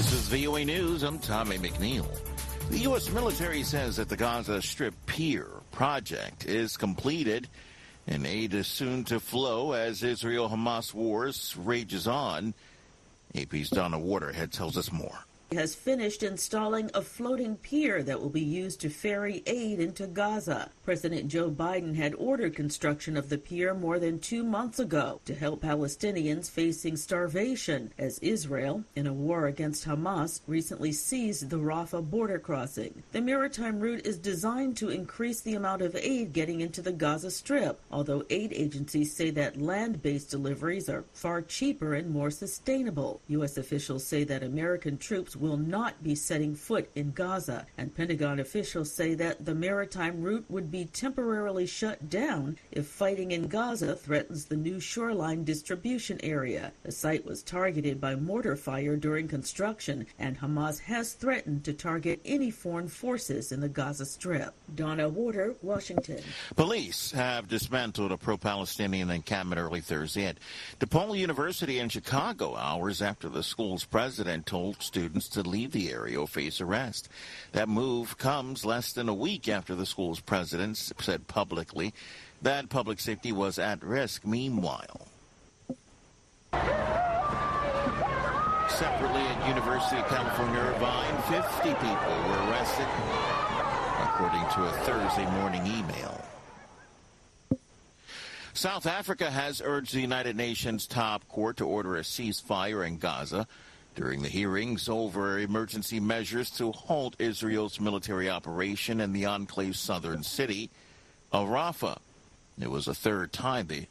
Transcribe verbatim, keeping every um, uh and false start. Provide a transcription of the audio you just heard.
This is V O A News. I'm Tommy McNeil. The U S military says that the Gaza Strip Pier project is completed and aid is soon to flow as Israel-Hamas wars rages on. A P's Donna Waterhead tells us more. Has finished installing a floating pier that will be used to ferry aid into Gaza. President Joe Biden had ordered construction of the pier more than two months ago to help Palestinians facing starvation as Israel, in a war against Hamas, recently seized the Rafah border crossing. The maritime route is designed to increase the amount of aid getting into the Gaza Strip, although aid agencies say that land-based deliveries are far cheaper and more sustainable. U S officials say that American troops will not be setting foot in Gaza, and Pentagon officials say that the maritime route would be temporarily shut down if fighting in Gaza threatens the new shoreline distribution area. The site was targeted by mortar fire during construction, and Hamas has threatened to target any foreign forces in the Gaza Strip. Donna Water, Washington. Police have dismantled a pro-Palestinian encampment early Thursday at DePaul University in Chicago, hours after the school's president told students to leave the area or face arrest. That move comes less than a week after the school's president said publicly that public safety was at risk. Meanwhile, separately at University of California, Irvine, fifty people were arrested, according to a Thursday morning email. South Africa has urged the United Nations top court to order a ceasefire in Gaza during the hearings over emergency measures to halt Israel's military operation in the enclave's southern city of Rafah. It was the third time the